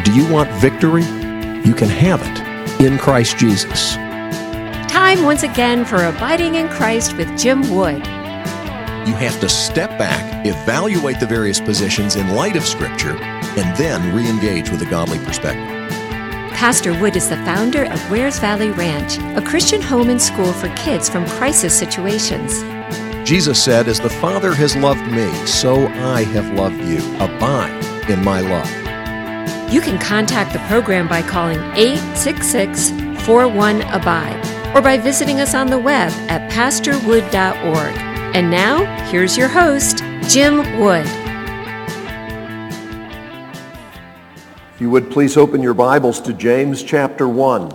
Do you want victory? You can have it in Christ Jesus. Time once again for Abiding in Christ with Jim Wood. You have to step back, evaluate the various positions in light of Scripture, and then re-engage with a godly perspective. Pastor Wood is the founder of Wares Valley Ranch, a Christian home and school for kids from crisis situations. Jesus said, "As the Father has loved me, so I have loved you. Abide in my love." You can contact the program by calling 866-41-ABIDE or by visiting us on the web at pastorwood.org. And now, here's your host, Jim Wood. If you would please open your Bibles to James chapter 1.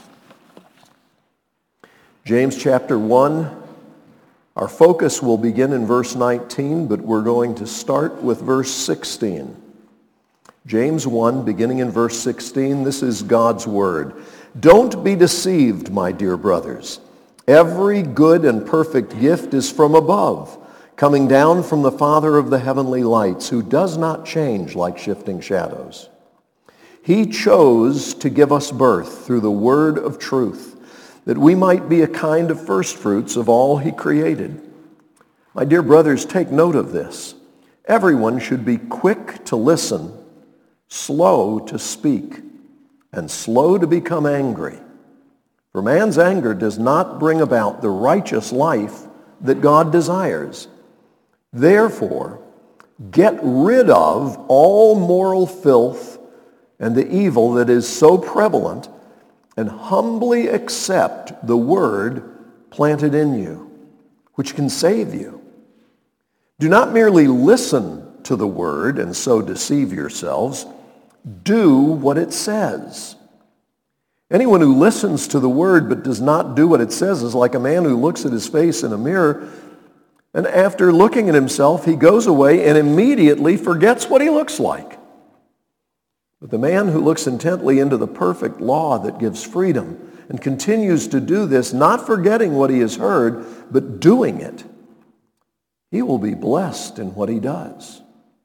James chapter 1. Our focus will begin in verse 19, but we're going to start with verse 16. James 1, beginning in verse 16, this is God's word. "Don't be deceived, my dear brothers. Every good and perfect gift is from above, coming down from the Father of the heavenly lights, who does not change like shifting shadows. He chose to give us birth through the word of truth, that we might be a kind of firstfruits of all he created. My dear brothers, take note of this. Everyone should be quick to listen, slow to speak, and slow to become angry. For man's anger does not bring about the righteous life that God desires. Therefore, get rid of all moral filth and the evil that is so prevalent, and humbly accept the word planted in you, which can save you. Do not merely listen to the word and so deceive yourselves. Do what it says. Anyone who listens to the word but does not do what it says is like a man who looks at his face in a mirror, and after looking at himself, he goes away and immediately forgets what he looks like. But the man who looks intently into the perfect law that gives freedom and continues to do this, not forgetting what he has heard, but doing it, he will be blessed in what he does.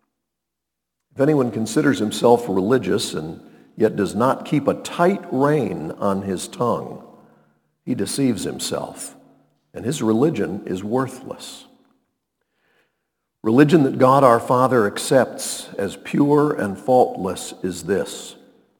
If anyone considers himself religious and yet does not keep a tight rein on his tongue, he deceives himself, and his religion is worthless. Religion that God our Father accepts as pure and faultless is this: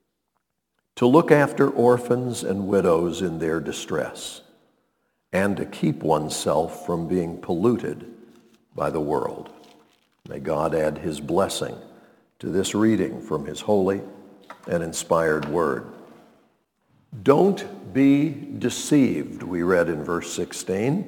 to look after orphans and widows in their distress, and to keep oneself from being polluted by the world. May God add his blessing to this reading from his holy and inspired word. Don't be deceived, we read in verse 16.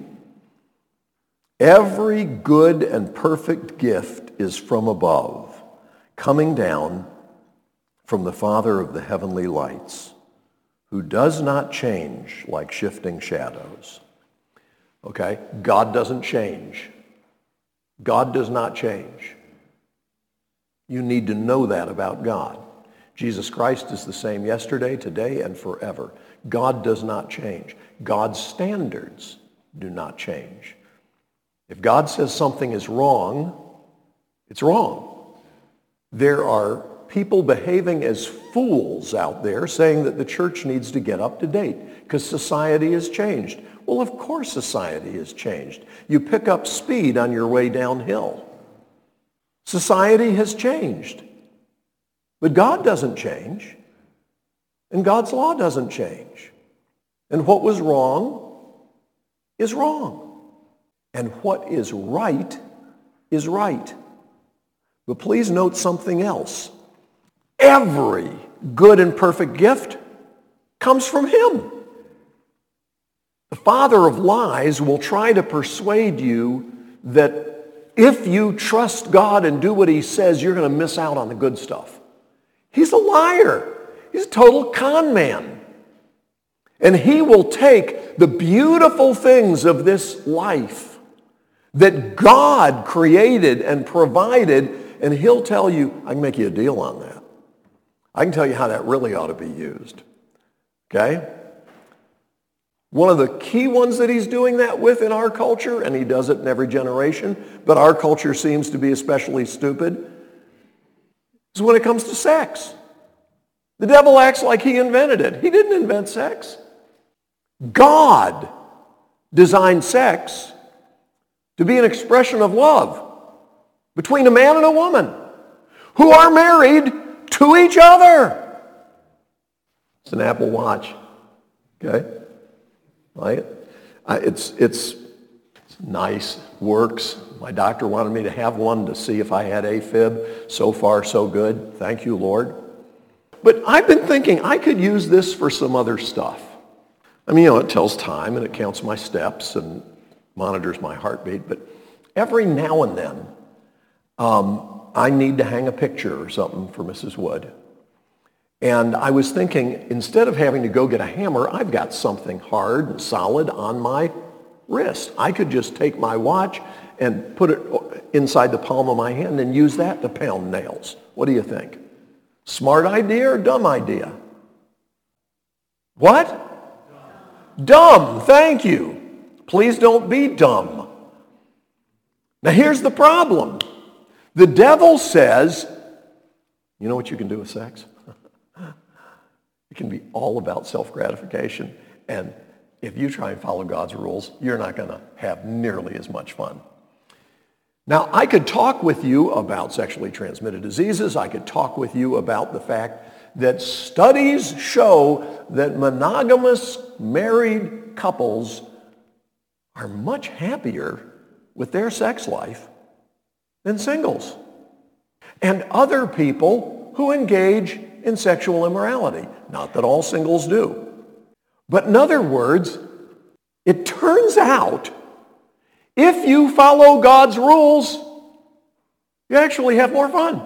Every good and perfect gift is from above, coming down from the Father of the heavenly lights, who does not change like shifting shadows. Okay? God doesn't change. God does not change. You need to know that about God. Jesus Christ is the same yesterday, today, and forever. God does not change. God's standards do not change. If God says something is wrong, it's wrong. There are people behaving as fools out there saying that the church needs to get up to date because society has changed. Well, of course society has changed. You pick up speed on your way downhill. Society has changed. But God doesn't change, and God's law doesn't change. And what was wrong is wrong. And what is right is right. But please note something else. Every good and perfect gift comes from him. The father of lies will try to persuade you that if you trust God and do what he says, you're going to miss out on the good stuff. He's a liar. He's a total con man. And he will take the beautiful things of this life that God created and provided, and he'll tell you, I can make you a deal on that. I can tell you how that really ought to be used. Okay? One of the key ones that he's doing that with in our culture, and he does it in every generation, but our culture seems to be especially stupid, is when it comes to sex. The devil acts like he invented it. He didn't invent sex. God designed sex to be an expression of love between a man and a woman who are married to each other. It's an Apple Watch. Okay? Like it? It's nice, works. My doctor wanted me to have one to see if I had AFib. So far, so good. Thank you, Lord. But I've been thinking I could use this for some other stuff. I mean, it tells time and it counts my steps and monitors my heartbeat. But every now and then, I need to hang a picture or something for Mrs. Wood. And I was thinking, instead of having to go get a hammer, I've got something hard and solid on my wrist. I could just take my watch and put it inside the palm of my hand and use that to pound nails. What do you think? Smart idea or dumb idea? What? Dumb. Thank you. Please don't be dumb. Now here's the problem. The devil says, you know what you can do with sex? It can be all about self-gratification. And if you try and follow God's rules, you're not going to have nearly as much fun. Now, I could talk with you about sexually transmitted diseases. I could talk with you about the fact that studies show that monogamous married couples are much happier with their sex life than singles. And other people who engage in sexual immorality. Not that all singles do. But in other words, it turns out if you follow God's rules, you actually have more fun.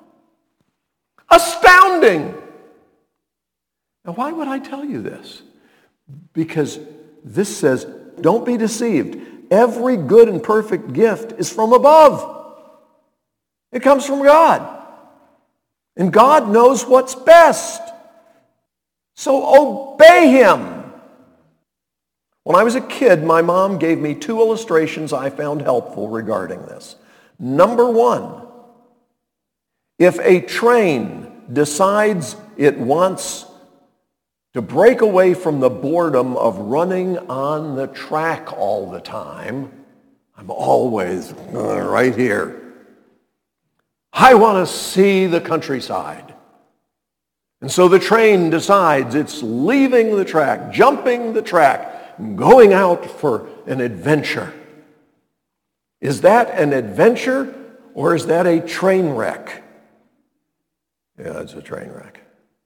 Astounding! Now, why would I tell you this? Because this says, don't be deceived. Every good and perfect gift is from above. It comes from God. And God knows what's best. So obey Him. When I was a kid, my mom gave me 2 illustrations I found helpful regarding this. Number 1, if a train decides it wants to break away from the boredom of running on the track all the time, I'm always right here. I want to see the countryside. And so the train decides it's leaving the track, jumping the track, going out for an adventure. Is that an adventure or is that a train wreck? Yeah, it's a train wreck.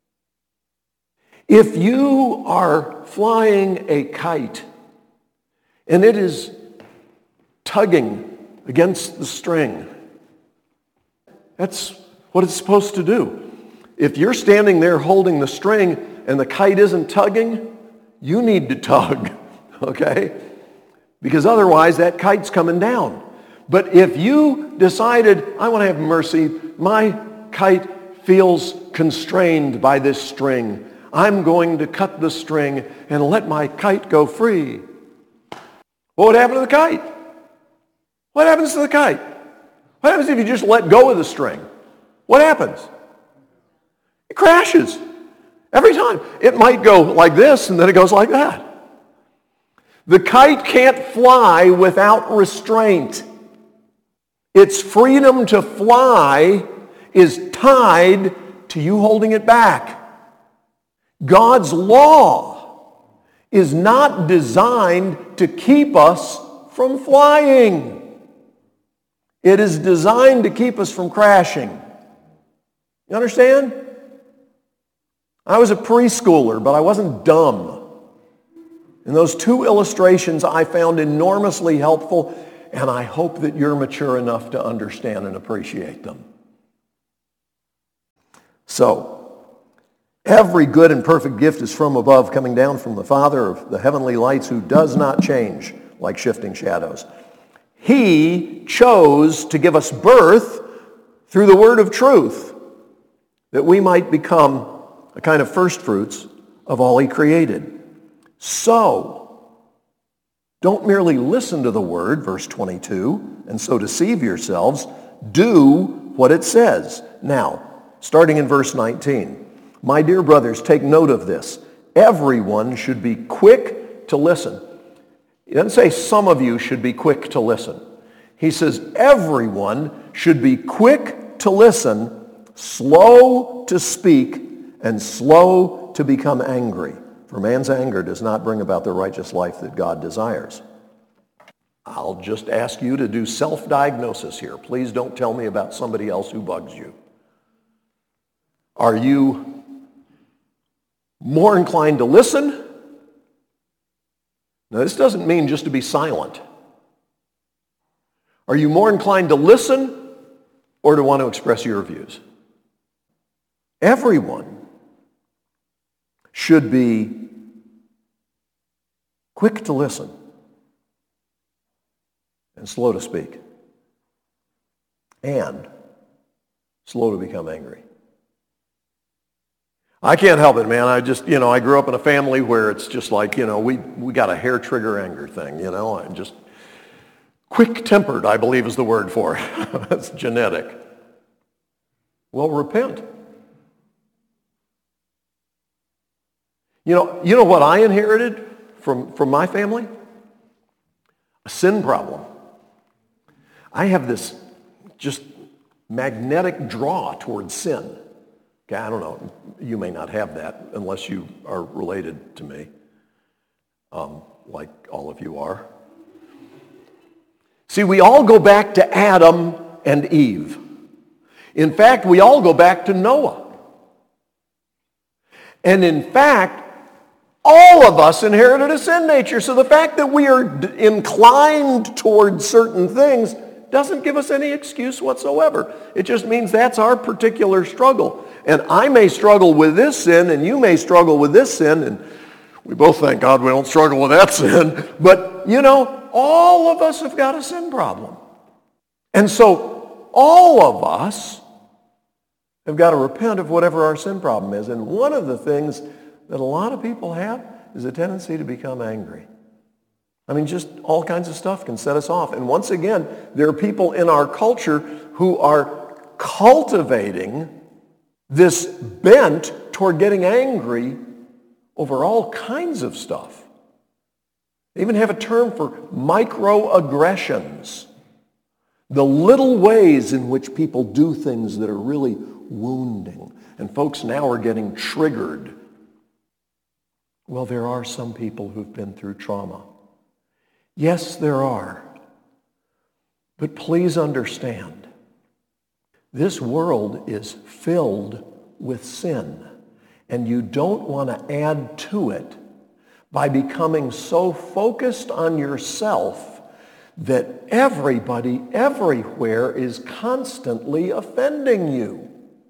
If you are flying a kite and it is tugging against the string, that's what it's supposed to do. If you're standing there holding the string and the kite isn't tugging, you need to tug, okay? Because otherwise that kite's coming down. But if you decided, I want to have mercy, my kite feels constrained by this string, I'm going to cut the string and let my kite go free. What would happen to the kite? What happens to the kite? What happens if you just let go of the string? What happens? It crashes. Every time. It might go like this and then it goes like that. The kite can't fly without restraint. Its freedom to fly is tied to you holding it back. God's law is not designed to keep us from flying. It is designed to keep us from crashing. You understand? I was a preschooler, but I wasn't dumb. And those 2 illustrations I found enormously helpful, and I hope that you're mature enough to understand and appreciate them. So, every good and perfect gift is from above, coming down from the Father of the heavenly lights, who does not change like shifting shadows. He chose to give us birth through the word of truth, that we might become a kind of first fruits of all He created. So, don't merely listen to the word, verse 22, and so deceive yourselves. Do what it says. Now, starting in verse 19. My dear brothers, take note of this. Everyone should be quick to listen. He doesn't say some of you should be quick to listen. He says everyone should be quick to listen, slow to speak, and slow to become angry. For man's anger does not bring about the righteous life that God desires. I'll just ask you to do self-diagnosis here. Please don't tell me about somebody else who bugs you. Are you more inclined to listen? Now, this doesn't mean just to be silent. Are you more inclined to listen or to want to express your views? Everyone should be quick to listen and slow to speak and slow to become angry. I can't help it, man. I grew up in a family where it's just like, we got a hair trigger anger thing, I'm just quick-tempered, I believe is the word for it. That's genetic. Well, repent. You know what I inherited from my family? A sin problem. I have this just magnetic draw towards sin. Okay, I don't know. You may not have that unless you are related to me, like all of you are. See, we all go back to Adam and Eve. In fact, we all go back to Noah. And in fact, all of us inherited a sin nature. So the fact that we are inclined towards certain things doesn't give us any excuse whatsoever. It just means that's our particular struggle. And I may struggle with this sin, and you may struggle with this sin, and we both thank God we don't struggle with that sin. But, all of us have got a sin problem. And so all of us have got to repent of whatever our sin problem is. And one of the things that a lot of people have is a tendency to become angry. I mean, just all kinds of stuff can set us off. And once again, there are people in our culture who are cultivating this bent toward getting angry over all kinds of stuff. They even have a term for microaggressions. The little ways in which people do things that are really wounding. And folks now are getting triggered. Well, there are some people who've been through trauma. Yes, there are. But please understand, this world is filled with sin, and you don't want to add to it by becoming so focused on yourself that everybody everywhere is constantly offending you.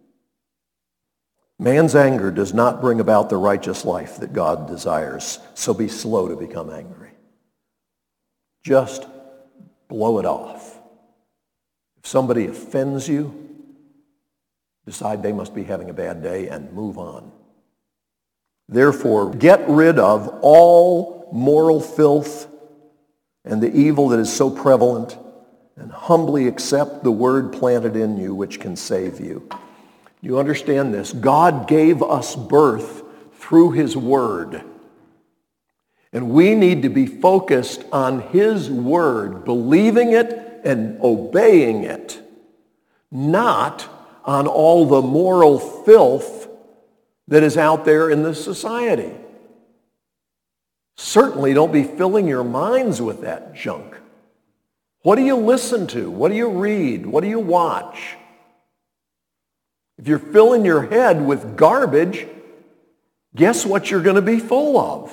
Man's anger does not bring about the righteous life that God desires, so be slow to become angry. Just blow it off. If somebody offends you, decide they must be having a bad day and move on. Therefore, get rid of all moral filth and the evil that is so prevalent, and humbly accept the word planted in you which can save you. You understand this? God gave us birth through his word. And we need to be focused on his word, believing it and obeying it, not on all the moral filth that is out there in this society. Certainly don't be filling your minds with that junk. What do you listen to? What do you read? What do you watch? If you're filling your head with garbage, guess what you're going to be full of?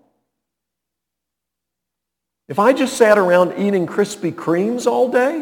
If I just sat around eating Krispy Kremes all day,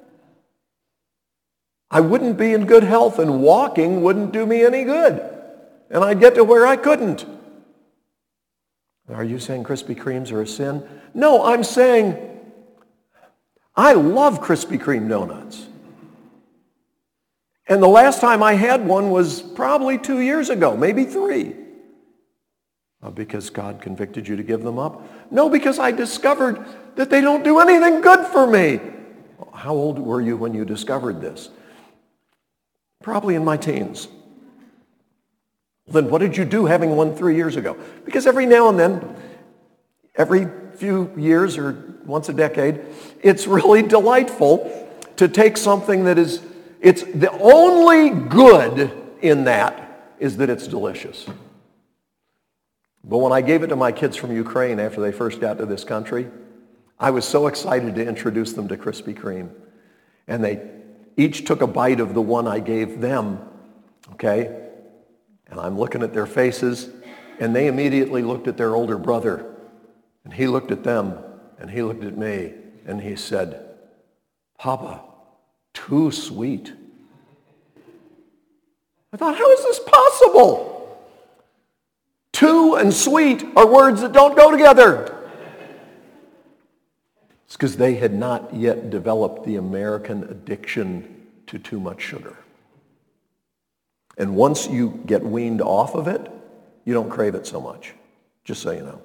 I wouldn't be in good health, and walking wouldn't do me any good. And I'd get to where I couldn't. Are you saying Krispy Kremes are a sin? No, I'm saying I love Krispy Kreme donuts. And the last time I had one was probably 2 years ago, maybe 3. Because God convicted you to give them up? No, because I discovered that they don't do anything good for me. How old were you when you discovered this? Probably in my teens. Then what did you do having one 3 years ago? Because every now and then, every few years or once a decade, it's really delightful to take something that is, it's the only good in that is that it's delicious. But when I gave it to my kids from Ukraine after they first got to this country, I was so excited to introduce them to Krispy Kreme. And they each took a bite of the one I gave them, okay? And I'm looking at their faces, and they immediately looked at their older brother. And he looked at them, and he looked at me, and he said, "Papa, too sweet." I thought, how is this possible? Too and sweet are words that don't go together. It's because they had not yet developed the American addiction to too much sugar. And once you get weaned off of it, you don't crave it so much, just so you know.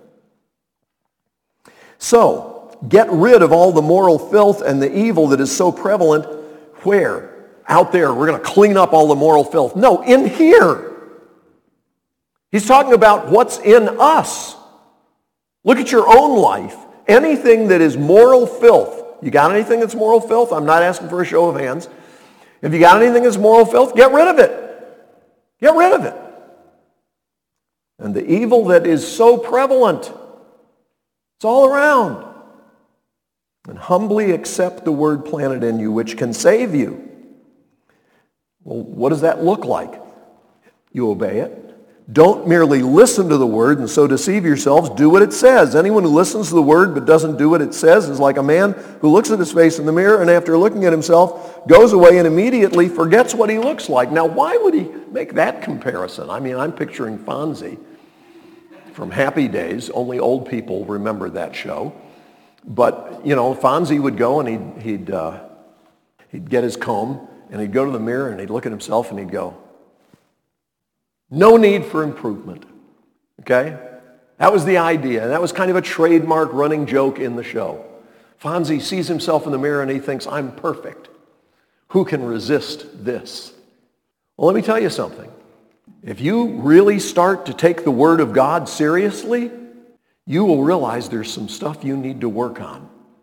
So, get rid of all the moral filth and the evil that is so prevalent. Where? Out there, we're going to clean up all the moral filth. No, in here. He's talking about what's in us. Look at your own life. Anything that is moral filth. You got anything that's moral filth? I'm not asking for a show of hands. If you got anything that's moral filth, get rid of it. Get rid of it. And the evil that is so prevalent, it's all around. And humbly accept the word planted in you, which can save you. Well, what does that look like? You obey it. Don't merely listen to the word and so deceive yourselves. Do what it says. Anyone who listens to the word but doesn't do what it says is like a man who looks at his face in the mirror and after looking at himself goes away and immediately forgets what he looks like. Now, why would he make that comparison? I mean, I'm picturing Fonzie from Happy Days. Only old people remember that show. But, you know, Fonzie would go and he'd get his comb and he'd go to the mirror and he'd look at himself and he'd go, "No need for improvement." Okay? That was the idea. That was kind of a trademark running joke in the show. Fonzie sees himself in the mirror and he thinks, "I'm perfect. Who can resist this?" Well, let me tell you something. If you really start to take the Word of God seriously, you will realize there's some stuff you need to work on.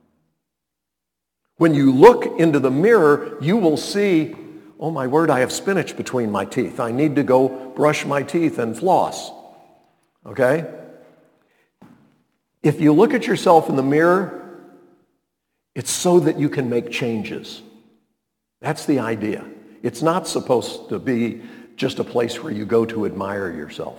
When you look into the mirror, you will see, "Oh my word, I have spinach between my teeth. I need to go brush my teeth and floss." Okay? If you look at yourself in the mirror, it's so that you can make changes. That's the idea. It's not supposed to be just a place where you go to admire yourself.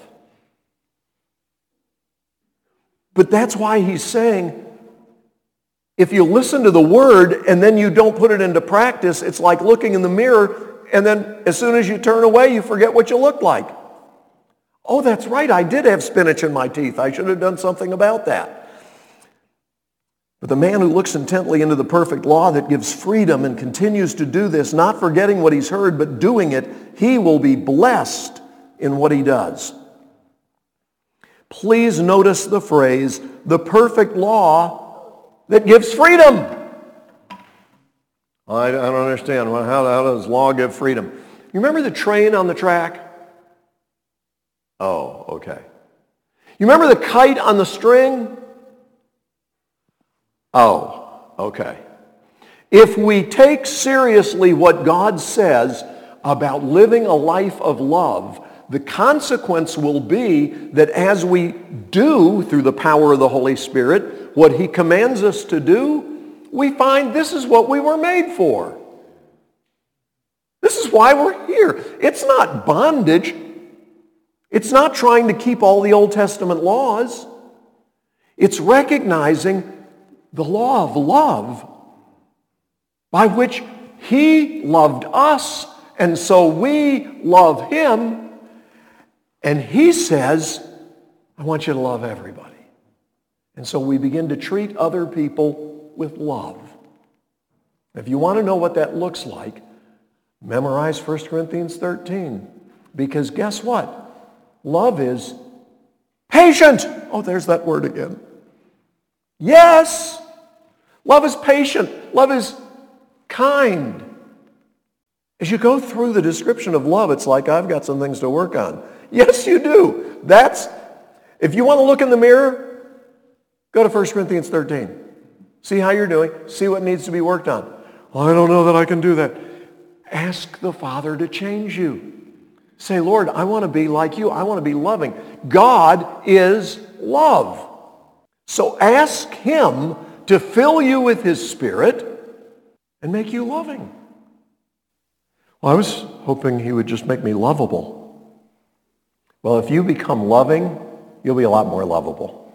But that's why he's saying, if you listen to the word and then you don't put it into practice, it's like looking in the mirror and then as soon as you turn away, you forget what you look like. "Oh, that's right, I did have spinach in my teeth. I should have done something about that." But the man who looks intently into the perfect law that gives freedom and continues to do this, not forgetting what he's heard, but doing it, he will be blessed in what he does. Please notice the phrase, the perfect law that gives freedom. I don't understand. How does law give freedom? You remember the train on the track? Oh, okay. You remember the kite on the string? Oh, okay. If we take seriously what God says about living a life of love, the consequence will be that as we do, through the power of the Holy Spirit, what he commands us to do, we find this is what we were made for. This is why we're here. It's not bondage. It's not trying to keep all the Old Testament laws. It's recognizing the law of love by which he loved us, and so we love him. And he says, "I want you to love everybody." And so we begin to treat other people with love. If you want to know what that looks like, memorize 1 Corinthians 13. Because guess what? Love is patient. Oh, there's that word again. Yes. Love is patient. Love is kind. As you go through the description of love, it's like I've got some things to work on. Yes, you do. If you want to look in the mirror, go to 1 Corinthians 13. See how you're doing. See what needs to be worked on. Well, I don't know that I can do that. Ask the Father to change you. Say, Lord, I want to be like you. I want to be loving. God is love. So ask him to fill you with his Spirit and make you loving. Well, I was hoping he would just make me lovable. Well, if you become loving, you'll be a lot more lovable.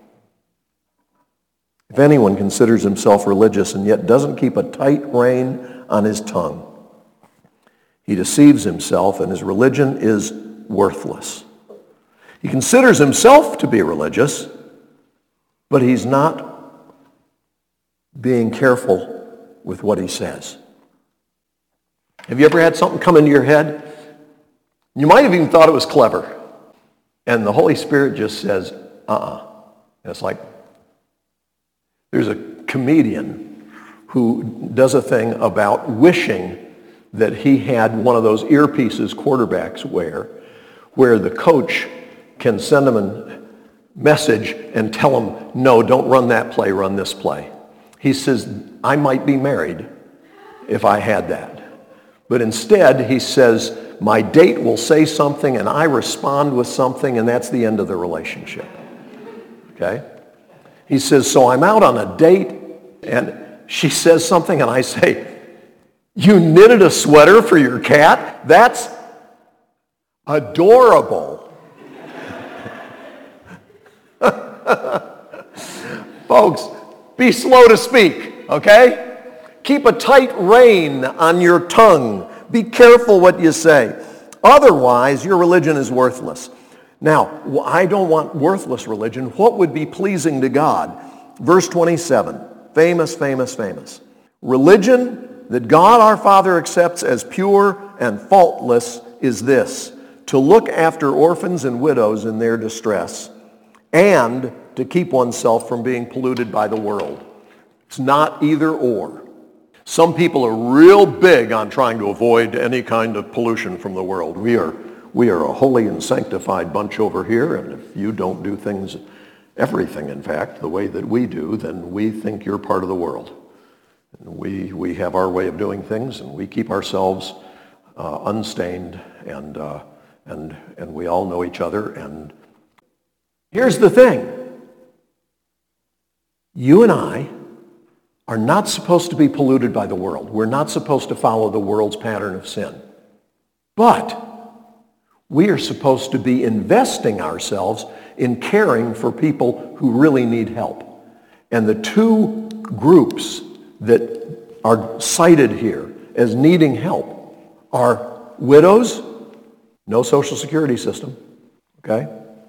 If anyone considers himself religious and yet doesn't keep a tight rein on his tongue, he deceives himself and his religion is worthless. He considers himself to be religious, but he's not being careful with what he says. Have you ever had something come into your head? You might have even thought it was clever. And the Holy Spirit just says, And it's like, there's a comedian who does a thing about wishing that he had one of those earpieces quarterbacks wear, where the coach can send him a message and tell him, no, don't run that play, run this play. He says, I might be married if I had that. But instead, he says, my date will say something and I respond with something, and that's the end of the relationship. Okay? He says, so I'm out on a date and she says something and I say, you knitted a sweater for your cat? That's adorable. Folks, be slow to speak, okay? Keep a tight rein on your tongue. Be careful what you say. Otherwise, your religion is worthless. Now, I don't want worthless religion. What would be pleasing to God? Verse 27, famous. Religion that God our Father accepts as pure and faultless is this: to look after orphans and widows in their distress, and to keep oneself from being polluted by the world. It's not either or. Some people are real big on trying to avoid any kind of pollution from the world. We are a holy and sanctified bunch over here, and if you don't do things, everything in fact, the way that we do, then we think you're part of the world. And we have our way of doing things, and we keep ourselves unstained, and we all know each other. And here's the thing. You and I are not supposed to be polluted by the world. We're not supposed to follow the world's pattern of sin. But we are supposed to be investing ourselves in caring for people who really need help. And the two groups that are cited here as needing help are widows, no social security system, okay?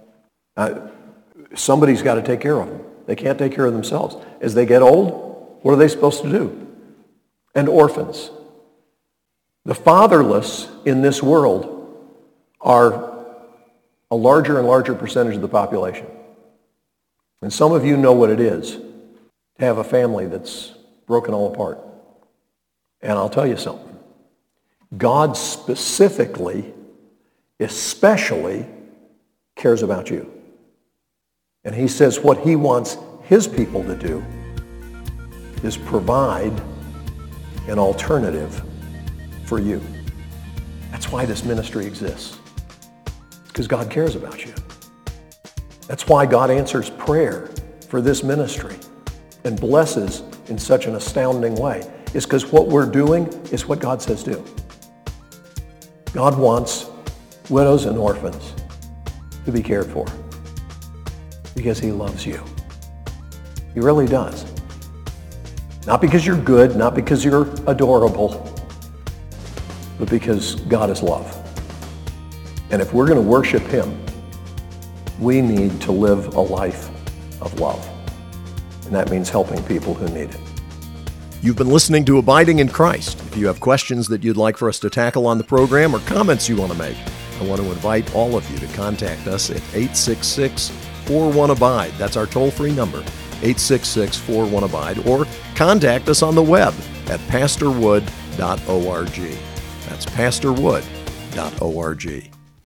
Somebody's got to take care of them. They can't take care of themselves. As they get old, what are they supposed to do? And orphans. The fatherless in this world are a larger and larger percentage of the population. And some of you know what it is to have a family that's broken all apart. And I'll tell you something. God specifically, especially, cares about you. And he says what he wants his people to do is provide an alternative for you. That's why this ministry exists. It's because God cares about you. That's why God answers prayer for this ministry and blesses in such an astounding way. It's because what we're doing is what God says do. God wants widows and orphans to be cared for because he loves you. He really does. Not because you're good, not because you're adorable, but because God is love. And if we're going to worship him, we need to live a life of love. And that means helping people who need it. You've been listening to Abiding in Christ. If you have questions that you'd like for us to tackle on the program or comments you want to make, I want to invite all of you to contact us at 866-41-ABIDE. That's our toll-free number, 866-41-ABIDE, or contact us on the web at pastorwood.org. That's pastorwood.org.